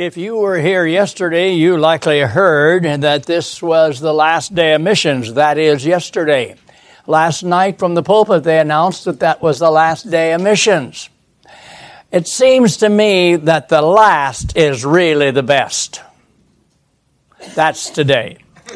If you were here yesterday, you likely heard that this was the last day of missions. That is yesterday. Last night from the pulpit, they announced that that was the last day of missions. It seems to me that the last is really the best. That's today.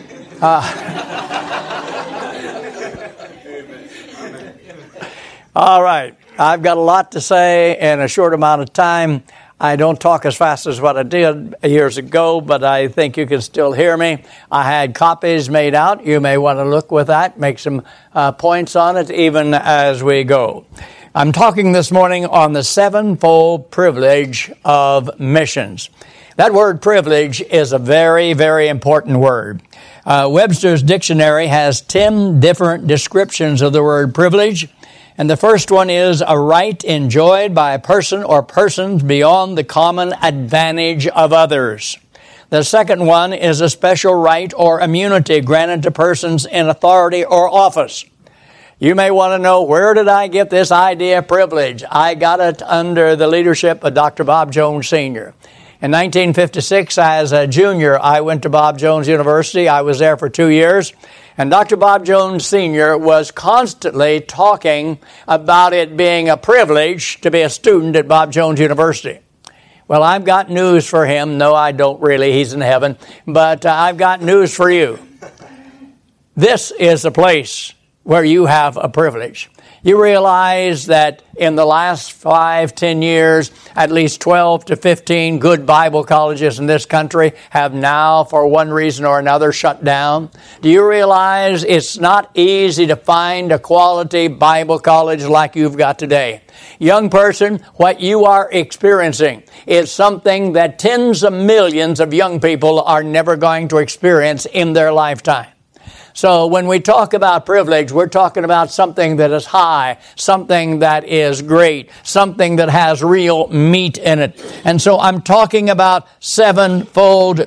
All right. I've got a lot to say in a short amount of time. I don't talk as fast as what I did years ago, but I think you can still hear me. I had copies made out. You may want to look with that, make some points on it even as we go. I'm talking this morning on the sevenfold privilege of missions. That word privilege is a very, very important word. Webster's dictionary has 10 different descriptions of the word privilege. And the first one is a right enjoyed by a person or persons beyond the common advantage of others. The second one is a special right or immunity granted to persons in authority or office. You may want to know, where did I get this idea of privilege? I got it under the leadership of Dr. Bob Jones Sr. In 1956, as a junior, I went to Bob Jones University. I was there for 2 years. And Dr. Bob Jones Sr. was constantly talking about it being a privilege to be a student at Bob Jones University. Well, I've got news for him. No, I don't really. He's in heaven. But I've got news for you. This is a place where you have a privilege. You realize that in the last 5-10 years, at least 12 to 15 good Bible colleges in this country have now, for one reason or another, shut down. Do you realize it's not easy to find a quality Bible college like you've got today? Young person, what you are experiencing is something that tens of millions of young people are never going to experience in their lifetime. So when we talk about privilege, we're talking about something that is high, something that is great, something that has real meat in it. And so I'm talking about sevenfold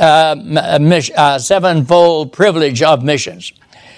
privilege of missions.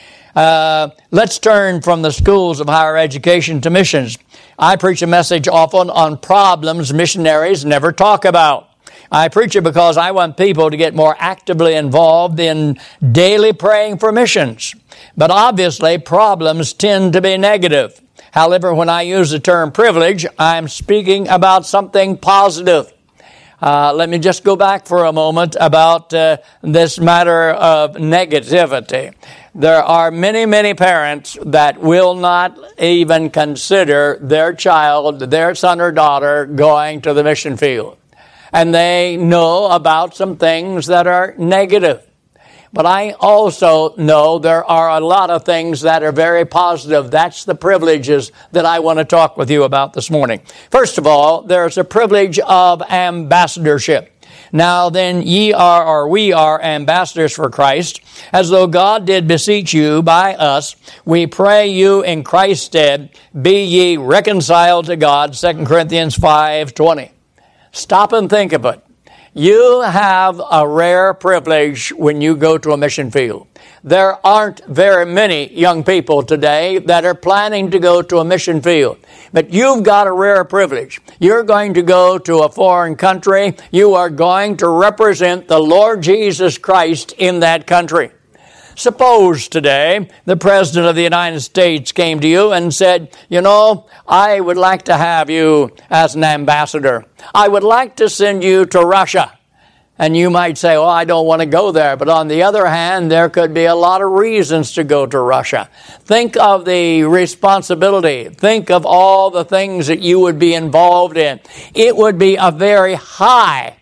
Let's turn from the schools of higher education to missions. I preach a message often on problems missionaries never talk about. I preach it because I want people to get more actively involved in daily praying for missions. But obviously, problems tend to be negative. However, when I use the term privilege, I'm speaking about something positive. Let me just go back for a moment about this matter of negativity. There are many, many parents that will not even consider their child, their son or daughter, going to the mission field. And they know about some things that are negative. But I also know there are a lot of things that are very positive. That's the privileges that I want to talk with you about this morning. First of all, there's a privilege of ambassadorship. Now then, we are ambassadors for Christ, as though God did beseech you by us. We pray you in Christ's stead, be ye reconciled to God, 2 Corinthians 5:20. Stop and think of it. You have a rare privilege when you go to a mission field. There aren't very many young people today that are planning to go to a mission field. But you've got a rare privilege. You're going to go to a foreign country. You are going to represent the Lord Jesus Christ in that country. Suppose today the President of the United States came to you and said, you know, I would like to have you as an ambassador. I would like to send you to Russia. And you might say, I don't want to go there. But on the other hand, there could be a lot of reasons to go to Russia. Think of the responsibility. Think of all the things that you would be involved in. It would be a very high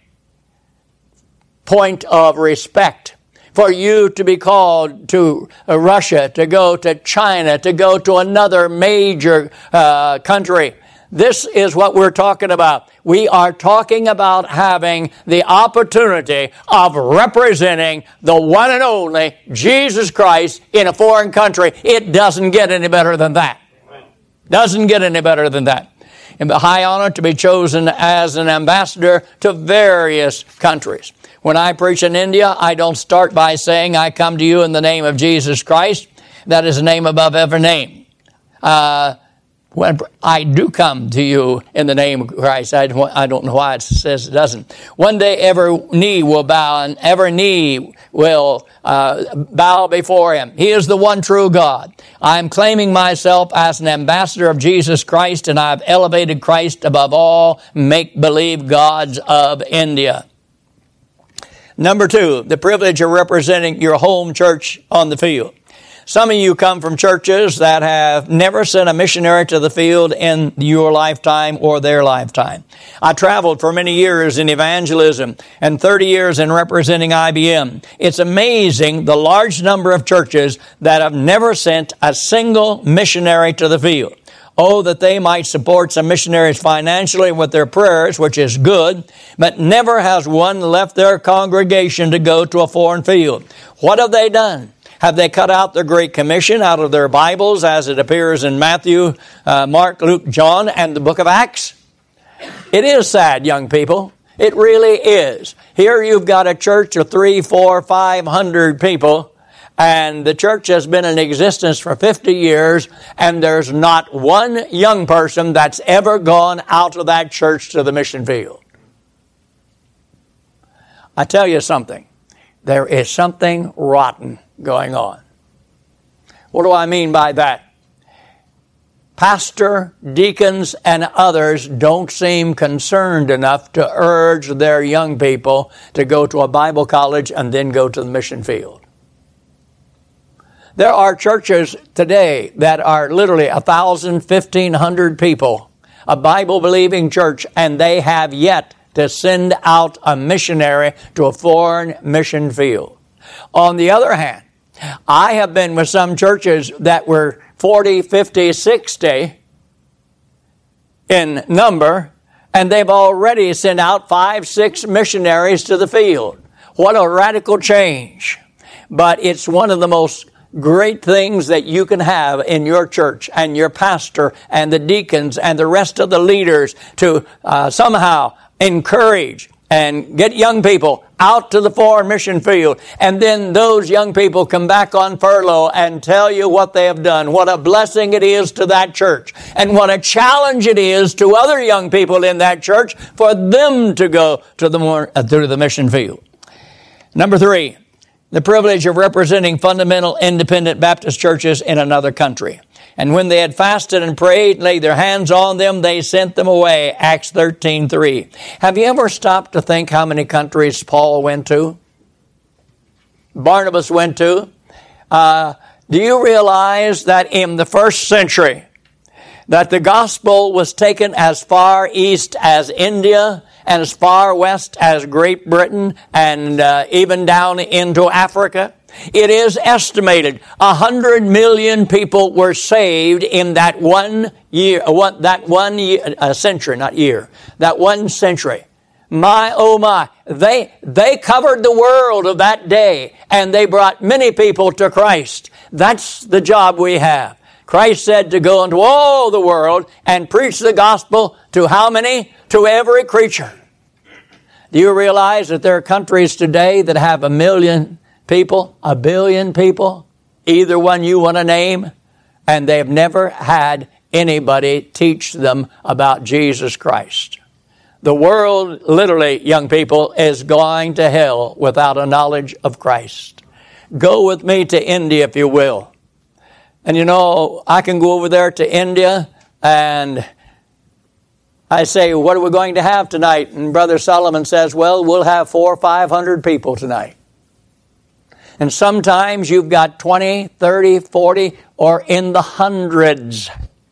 point of respect for you to be called to Russia, to go to China, to go to another major country. This is what we're talking about. We are talking about having the opportunity of representing the one and only Jesus Christ in a foreign country. It doesn't get any better than that. Doesn't get any better than that. And a high honor to be chosen as an ambassador to various countries. When I preach in India, I don't start by saying, I come to you in the name of Jesus Christ. That is a name above every name. When I do come to you in the name of Christ, I don't know why it says it doesn't. One day every knee will bow and every knee will bow before him. He is the one true God. I am claiming myself as an ambassador of Jesus Christ, and I've elevated Christ above all make-believe gods of India. Number 2, the privilege of representing your home church on the field. Some of you come from churches that have never sent a missionary to the field in your lifetime or their lifetime. I traveled for many years in evangelism and 30 years in representing IBM. It's amazing the large number of churches that have never sent a single missionary to the field. Oh, that they might support some missionaries financially with their prayers, which is good, but never has one left their congregation to go to a foreign field. What have they done? Have they cut out the Great Commission out of their Bibles as it appears in Matthew, Mark, Luke, John, and the book of Acts? It is sad, young people. It really is. Here you've got a church of 300, 400, 500 people, and the church has been in existence for 50 years, and there's not one young person that's ever gone out of that church to the mission field. I tell you something. There is something rotten going on. What do I mean by that? Pastor, deacons, and others don't seem concerned enough to urge their young people to go to a Bible college and then go to the mission field. There are churches today that are literally 1,000, 1,500 people, a Bible-believing church, and they have yet to send out a missionary to a foreign mission field. On the other hand, I have been with some churches that were 40, 50, 60 in number, and they've already sent out 5, 6 missionaries to the field. What a radical change. But it's one of the most great things that you can have in your church and your pastor and the deacons and the rest of the leaders to somehow encourage and get young people out to the foreign mission field. And then those young people come back on furlough and tell you what they have done. What a blessing it is to that church. And what a challenge it is to other young people in that church for them to go to the mission field. Number 3, the privilege of representing fundamental independent Baptist churches in another country. And when they had fasted and prayed, laid their hands on them, they sent them away. Acts 13:3. Have you ever stopped to think how many countries Paul went to? Barnabas went to? Do you realize that in the first century, that the gospel was taken as far east as India and as far west as Great Britain and even down into Africa? It is estimated 100 million people were saved in that one century. My, oh my, they covered the world of that day, and they brought many people to Christ. That's the job we have. Christ said to go into all the world and preach the gospel to how many? To every creature. Do you realize that there are countries today that have 1 million people, 1 billion people, either one you want to name, and they've never had anybody teach them about Jesus Christ? The world, literally, young people, is going to hell without a knowledge of Christ. Go with me to India, if you will. And you know, I can go over there to India, and I say, what are we going to have tonight? And Brother Solomon says, well, we'll have 400 or 500 people tonight. And sometimes you've got 20, 30, 40, or in the hundreds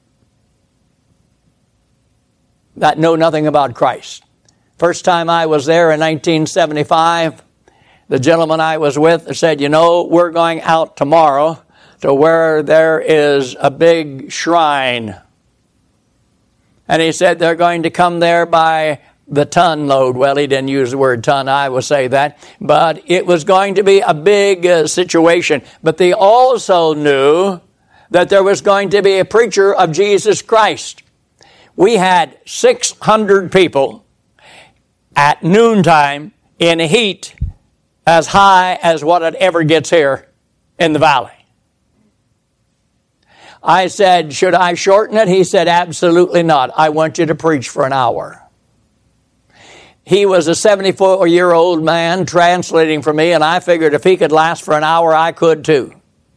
that know nothing about Christ. First time I was there in 1975, the gentleman I was with said, you know, we're going out tomorrow to where there is a big shrine. And he said they're going to come there by the ton load. Well, he didn't use the word ton. I will say that. But it was going to be a big situation. But they also knew that there was going to be a preacher of Jesus Christ. We had 600 people at noontime in heat as high as what it ever gets here in the valley. I said, should I shorten it? He said, absolutely not. I want you to preach for an hour. He was a 74-year-old man translating for me, and I figured if he could last for an hour, I could too.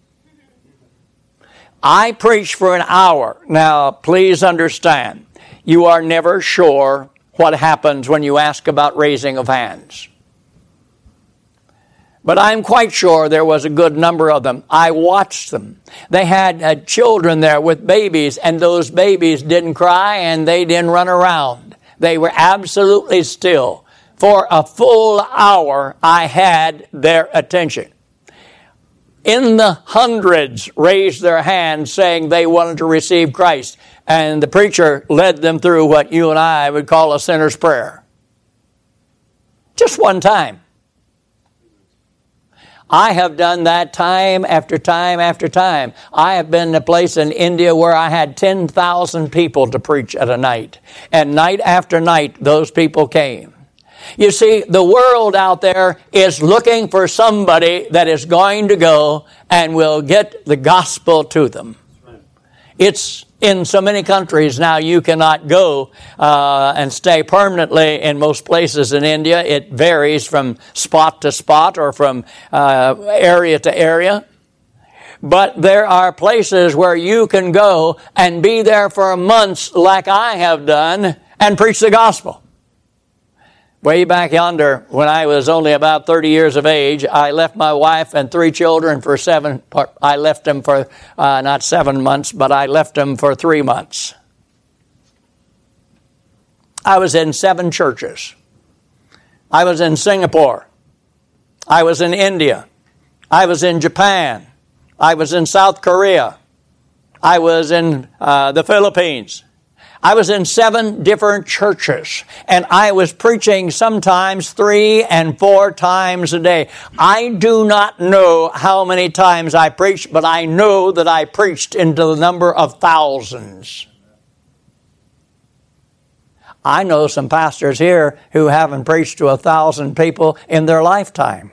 I preached for an hour. Now, please understand, you are never sure what happens when you ask about raising of hands. But I'm quite sure there was a good number of them. I watched them. They had children there with babies, and those babies didn't cry and they didn't run around. They were absolutely still. For a full hour, I had their attention. In the hundreds raised their hands saying they wanted to receive Christ. And the preacher led them through what you and I would call a sinner's prayer. Just one time. I have done that time after time after time. I have been in a place in India where I had 10,000 people to preach at a night. And night after night, those people came. You see, the world out there is looking for somebody that is going to go and will get the gospel to them. It's in so many countries now you cannot go and stay permanently in most places in India. It varies from spot to spot or from area to area. But there are places where you can go and be there for months like I have done and preach the gospel. Way back yonder, when I was only about 30 years of age, I left my wife and 3 children for I left them for not 7 months, but I left them for 3 months. I was in 7 churches. I was in Singapore. I was in India. I was in Japan. I was in South Korea. I was in the Philippines. I was in 7 different churches, and I was preaching sometimes 3 and 4 times a day. I do not know how many times I preached, but I know that I preached into the number of thousands. I know some pastors here who haven't preached to 1,000 people in their lifetime.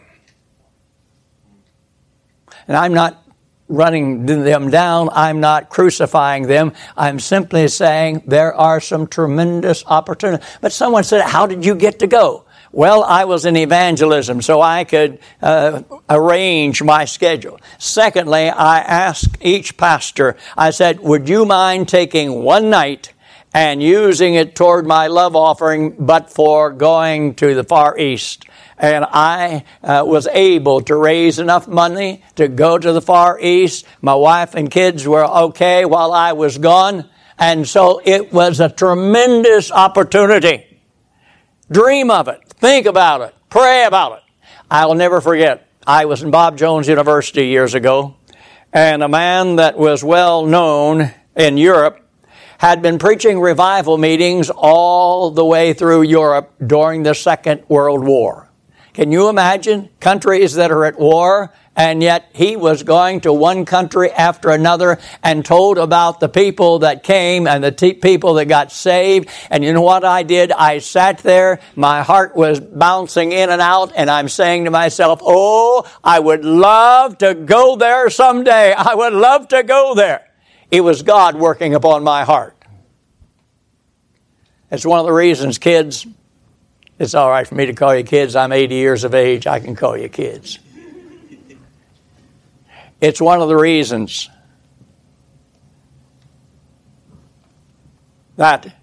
And I'm not running them down. I'm not crucifying them. I'm simply saying there are some tremendous opportunities. But someone said, how did you get to go? Well, I was in evangelism, so I could arrange my schedule. Secondly, I asked each pastor, I said, would you mind taking one night and using it toward my love offering, but for going to the Far East? And I was able to raise enough money to go to the Far East. My wife and kids were okay while I was gone. And so it was a tremendous opportunity. Dream of it. Think about it. Pray about it. I'll never forget. I was in Bob Jones University years ago. And a man that was well known in Europe had been preaching revival meetings all the way through Europe during the Second World War. Can you imagine countries that are at war, and yet he was going to one country after another and told about the people that came and the people that got saved. And you know what I did? I sat there, my heart was bouncing in and out, and I'm saying to myself, oh, I would love to go there someday. I would love to go there. It was God working upon my heart. It's one of the reasons, kids, it's all right for me to call you kids. I'm 80 years of age. I can call you kids. It's one of the reasons that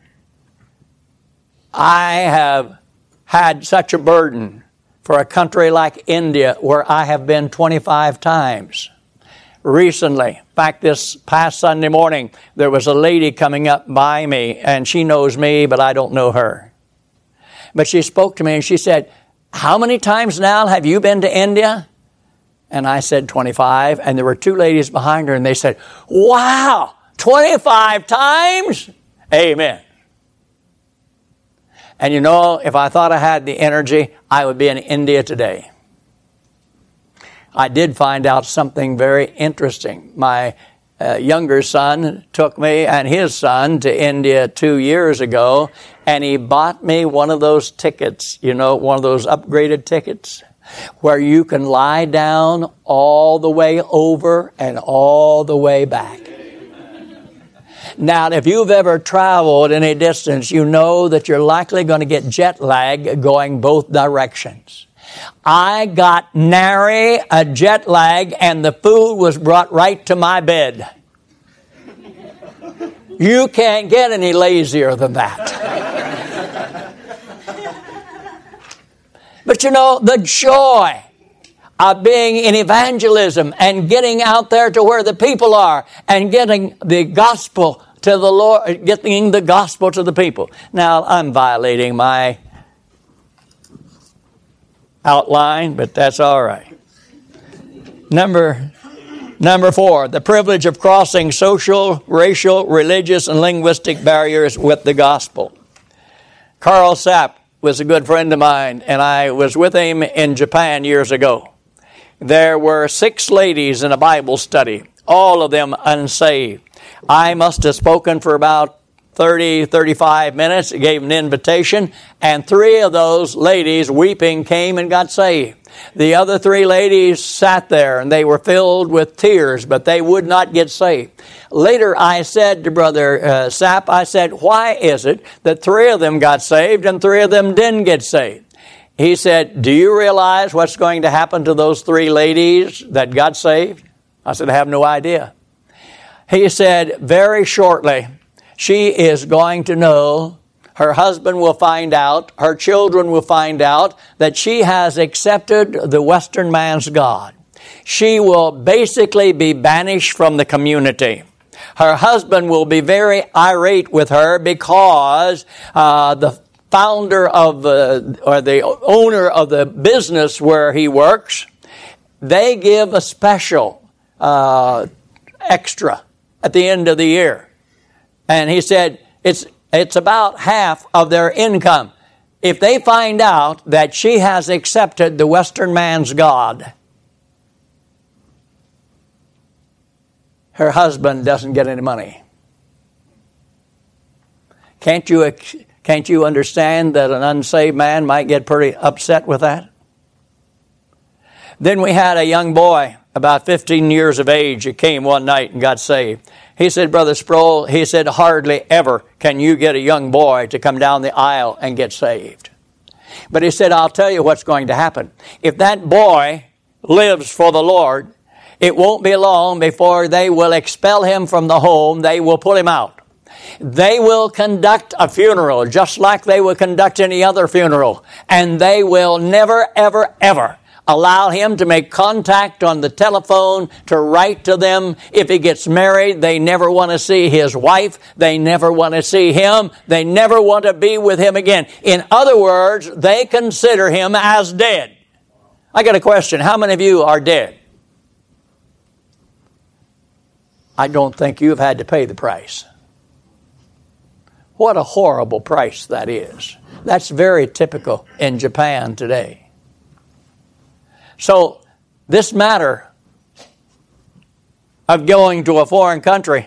I have had such a burden for a country like India, where I have been 25 times. Recently, in fact, this past Sunday morning, there was a lady coming up by me, and she knows me, but I don't know her. But she spoke to me and she said, how many times now have you been to India? And I said 25. And there were 2 ladies behind her and they said, wow, 25 times? Amen. And you know, if I thought I had the energy, I would be in India today. I did find out something very interesting. My younger son took me and his son to India 2 years ago, and he bought me one of those tickets, you know, one of those upgraded tickets, where you can lie down all the way over and all the way back. Now, if you've ever traveled any distance, you know that you're likely going to get jet lag going both directions. I got nary a jet lag, and the food was brought right to my bed. You can't get any lazier than that. But you know, the joy of being in evangelism and getting out there to where the people are and getting the gospel to the Lord, getting the gospel to the people. Now, I'm violating my outline, but that's all right. Number 4, the privilege of crossing social, racial, religious, and linguistic barriers with the gospel. Carl Sapp was a good friend of mine, and I was with him in Japan years ago. There were 6 ladies in a Bible study, all of them unsaved. I must have spoken for about 30, 35 minutes, gave an invitation, and 3 of those ladies, weeping, came and got saved. The other 3 ladies sat there, and they were filled with tears, but they would not get saved. Later, I said to Brother Sapp, I said, why is it that 3 of them got saved and 3 of them didn't get saved? He said, do you realize what's going to happen to those 3 ladies that got saved? I said, I have no idea. He said, very shortly, she is going to know, her husband will find out, her children will find out that she has accepted the Western man's God. She will basically be banished from the community. Her husband will be very irate with her because the founder of or the owner of the business where he works, they give a special extra at the end of the year. And he said it's about half of their income. If they find out that she has accepted the Western man's God, her husband doesn't get any money. Can't you understand that an unsaved man might get pretty upset with that? Then we had a young boy, about 15 years of age, who came one night and got saved. He said, Brother Sproul, he said, hardly ever can you get a young boy to come down the aisle and get saved. But he said, I'll tell you what's going to happen. If that boy lives for the Lord, it won't be long before they will expel him from the home. They will pull him out. They will conduct a funeral just like they will conduct any other funeral. And they will never, ever, ever allow him to make contact on the telephone, to write to them. If he gets married, they never want to see his wife. They never want to see him. They never want to be with him again. In other words, they consider him as dead. I got a question. How many of you are dead? I don't think you've had to pay the price. What a horrible price that is. That's very typical in Japan today. So this matter of going to a foreign country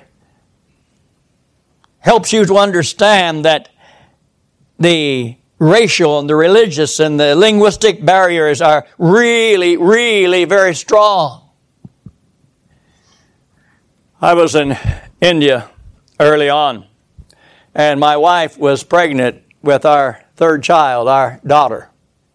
helps you to understand that the racial and the religious and the linguistic barriers are really, really very strong. I was in India early on, and my wife was pregnant with our 3rd child, our daughter.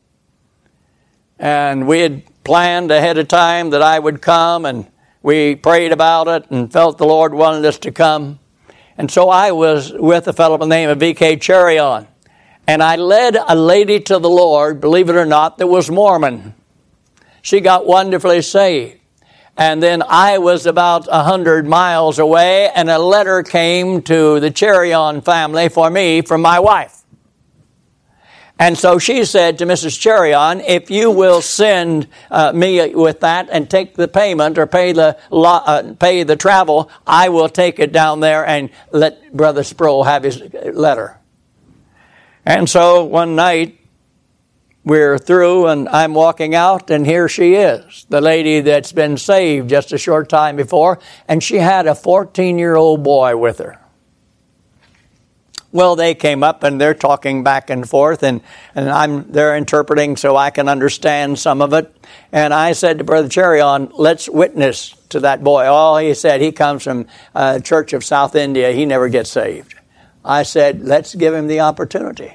And we had planned ahead of time that I would come, and we prayed about it and felt the Lord wanted us to come. And so I was with a fellow by the name of V.K. Cherion. And I led a lady to the Lord, believe it or not, that was Mormon. She got wonderfully saved. And then I was about 100 miles away, and a letter came to the Cherion family for me from my wife. And so she said to Mrs. Cherion, if you will send me with that and take the payment or pay the travel, I will take it down there and let Brother Sproul have his letter. And so one night we're through and I'm walking out, and here she is, the lady that's been saved just a short time before, and she had a 14-year-old boy with her. Well, they came up and they're talking back and forth, and they're interpreting so I can understand some of it. And I said to Brother Cherion, let's witness to that boy. Oh, he said, he comes from Church of South India. He never gets saved. I said, let's give him the opportunity.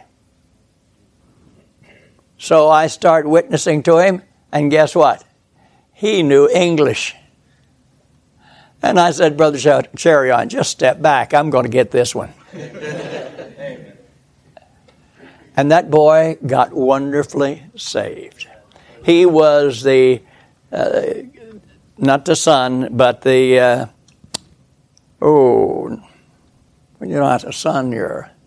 So I start witnessing to him, and guess what? He knew English. And I said, Brother Cherion, just step back. I'm going to get this one. And that boy got wonderfully saved. He was the, not the son, but the, you're not a son,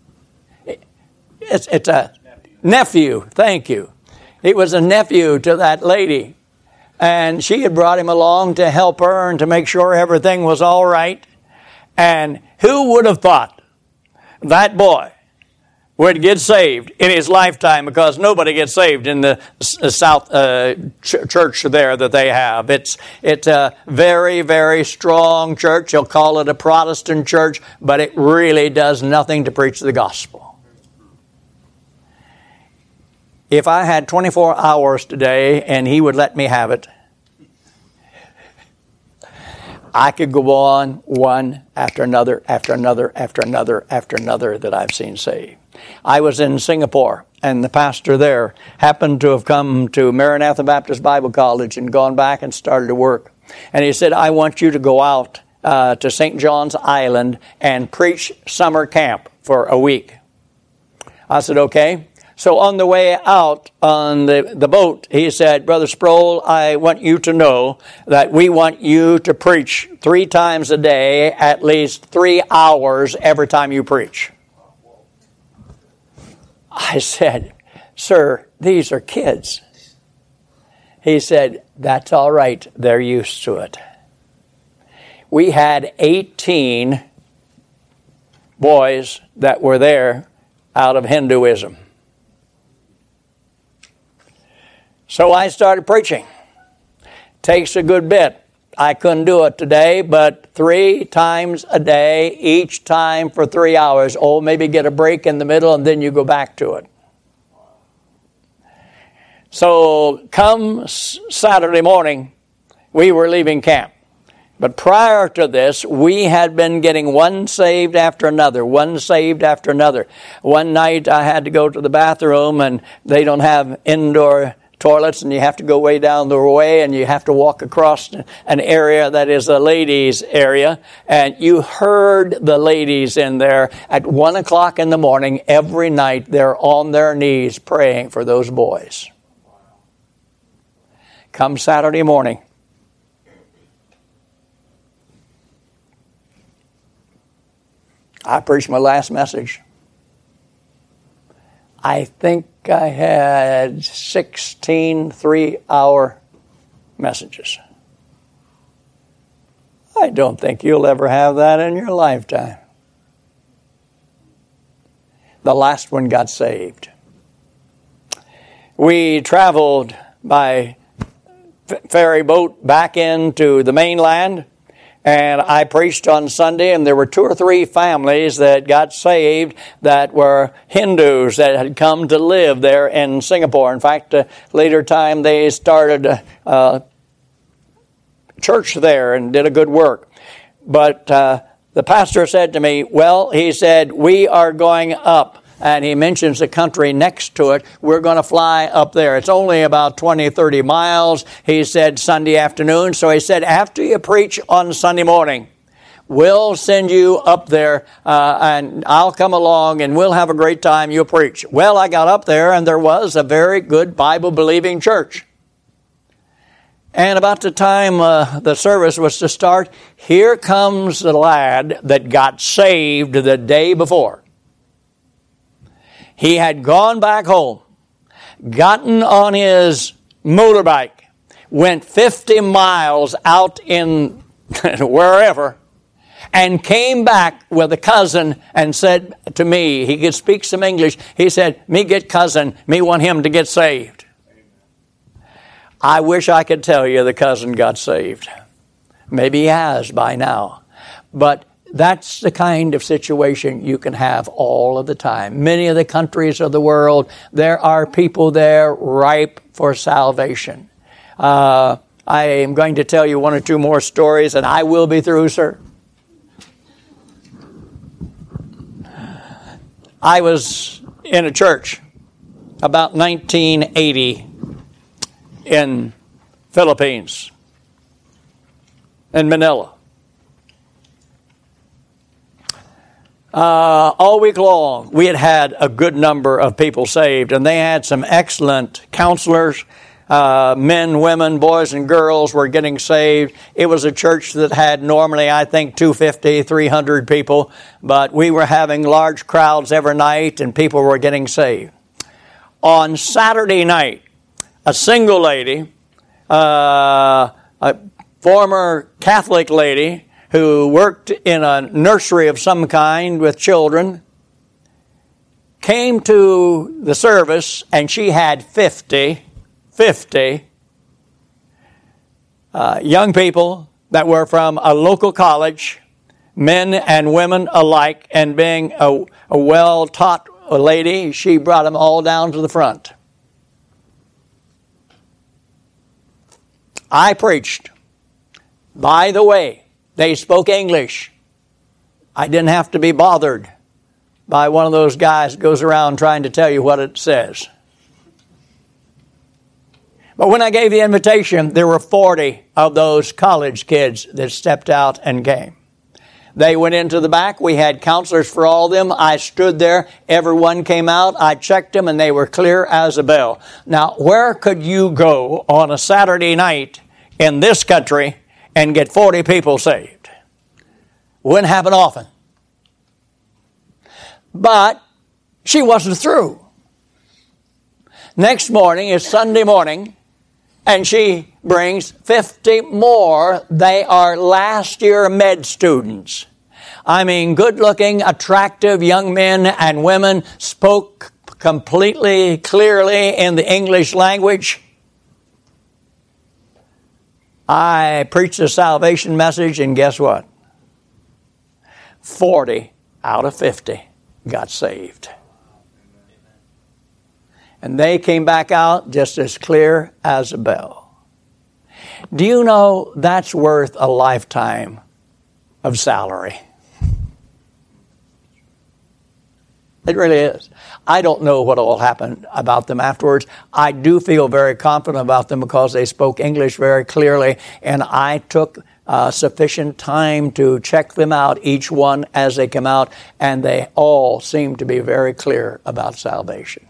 it's a nephew. Thank you. He was a nephew to that lady. And she had brought him along to help her and to make sure everything was all right. And who would have thought that boy would get saved in his lifetime? Because nobody gets saved in the South church there that they have. It's a very, very strong church. You'll call it a Protestant church, but it really does nothing to preach the gospel. If I had 24 hours today and he would let me have it, I could go on one after another, after another, after another, after another that I've seen saved. I was in Singapore, and the pastor there happened to have come to Maranatha Baptist Bible College and gone back and started to work. And he said, I want you to go out to St. John's Island and preach summer camp for a week. I said, okay. So on the way out on the boat, he said, Brother Sproul, I want you to know that we want you to preach 3 times a day, at least 3 hours every time you preach. I said, sir, these are kids. He said, that's all right. They're used to it. We had 18 boys that were there out of Hinduism. So I started preaching. Takes a good bit. I couldn't do it today, but 3 times a day, each time for 3 hours. Oh, maybe get a break in the middle and then you go back to it. So come Saturday morning, we were leaving camp. But prior to this, we had been getting one saved after another, one saved after another. One night I had to go to the bathroom, and they don't have indoor toilets, and you have to go way down the way, and you have to walk across an area that is a ladies' area. And you heard the ladies in there at 1 o'clock in the morning every night. They're on their knees praying for those boys. Come Saturday morning, I preached my last message. I think I had 16 3-hour messages. I don't think you'll ever have that in your lifetime. The last one got saved. We traveled by ferry boat back into the mainland, and I preached on Sunday, and there were 2 or 3 families that got saved that were Hindus that had come to live there in Singapore. In fact, later time they started a church there and did a good work. But the pastor said to me, well, he said, we are going up. And he mentions the country next to it. We're going to fly up there. It's only about 20, 30 miles, he said, Sunday afternoon. So he said, after you preach on Sunday morning, we'll send you up there, and I'll come along, and we'll have a great time. You'll preach. Well, I got up there, and there was a very good Bible-believing church. And about the time the service was to start, here comes the lad that got saved the day before. He had gone back home, gotten on his motorbike, went 50 miles out in wherever, and came back with a cousin and said to me, he could speak some English, he said, me get cousin, me want him to get saved. I wish I could tell you the cousin got saved. Maybe he has by now. But that's the kind of situation you can have all of the time. Many of the countries of the world, there are people there ripe for salvation. I am going to tell you one or two more stories, and I will be through, sir. I was in a church about 1980 in Philippines, in Manila. All week long, we had a good number of people saved, and they had some excellent counselors. Men, women, boys, and girls were getting saved. It was a church that had normally, I think, 250, 300 people, but we were having large crowds every night, and people were getting saved. On Saturday night, a single lady, a former Catholic lady who worked in a nursery of some kind with children, came to the service, and she had 50 young people that were from a local college, men and women alike, and being a well-taught lady, she brought them all down to the front. I preached. By the way, they spoke English. I didn't have to be bothered by one of those guys that goes around trying to tell you what it says. But when I gave the invitation, there were 40 of those college kids that stepped out and came. They went into the back. We had counselors for all of them. I stood there. Everyone came out. I checked them, and they were clear as a bell. Now, where could you go on a Saturday night in this country and get 40 people saved? Wouldn't happen often. But she wasn't through. Next morning is Sunday morning, and she brings 50 more. They are last year med students. I mean, good-looking, attractive young men and women, spoke completely clearly in the English language. I preached a salvation message, and guess what? 40 out of 50 got saved. And they came back out just as clear as a bell. Do you know that's worth a lifetime of salary? It really is. I don't know what all happened about them afterwards. I do feel very confident about them because they spoke English very clearly, and I took sufficient time to check them out, each one as they come out, and they all seem to be very clear about salvation.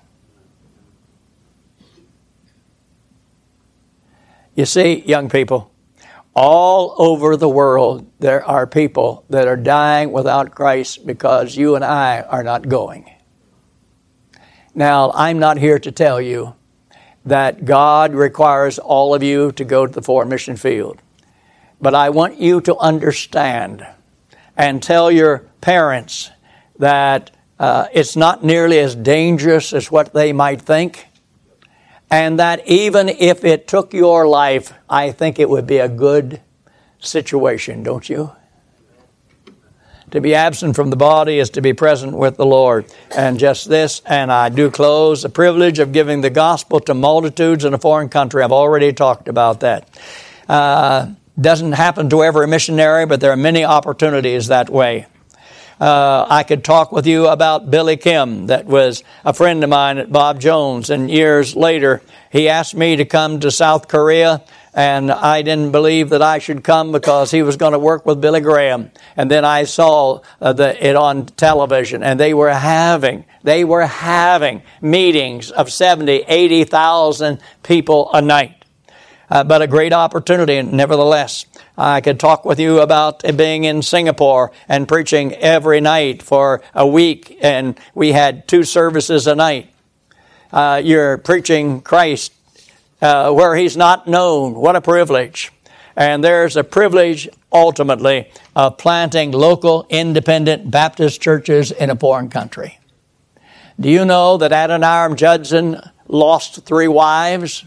You see, young people, all over the world there are people that are dying without Christ because you and I are not going. Now, I'm not here to tell you that God requires all of you to go to the foreign mission field. But I want you to understand and tell your parents that it's not nearly as dangerous as what they might think. And that even if it took your life, I think it would be a good situation, don't you? To be absent from the body is to be present with the Lord. And just this, and I do close, the privilege of giving the gospel to multitudes in a foreign country. I've already talked about that. Doesn't happen to every missionary, but there are many opportunities that way. I could talk with you about Billy Kim, that was a friend of mine at Bob Jones, and years later he asked me to come to South Korea, and I didn't believe that I should come because he was going to work with Billy Graham. And then I saw it on television, and they were having meetings of 70, 80,000 people a night. But a great opportunity, nevertheless. I could talk with you about being in Singapore and preaching every night for a week, and we had 2 services a night. You're preaching Christ where He's not known. What a privilege. And there's a privilege, ultimately, of planting local independent Baptist churches in a foreign country. Do you know that Adoniram Judson lost 3 wives?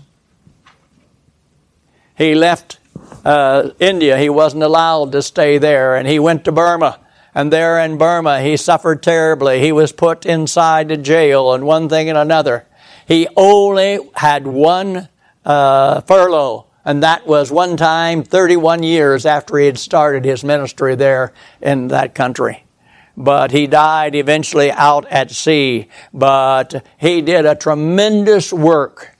He left India. He wasn't allowed to stay there, and he went to Burma. And there in Burma, he suffered terribly. He was put inside the jail and one thing and another. He only had 1 furlough And that was one time 31 years after he had started his ministry there in that country. But he died eventually out at sea. But he did a tremendous work,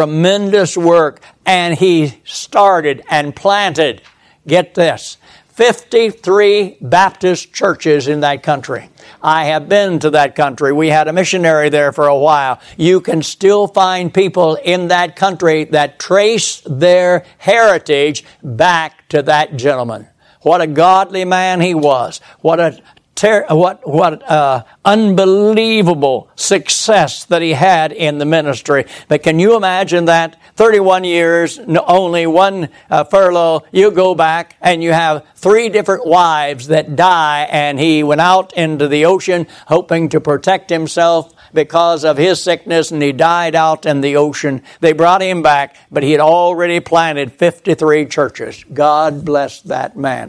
and he started and planted, get this, 53 Baptist churches in that country. I have been to that country. We had a missionary there for a while. You can still find people in that country that trace their heritage back to that gentleman. What a godly man he was. What unbelievable success that he had in the ministry. But can you imagine that? 31 years, only one furlough, you go back and you have 3 different wives that die, and he went out into the ocean hoping to protect himself because of his sickness, and he died out in the ocean. They brought him back, but he had already planted 53 churches. God bless that man.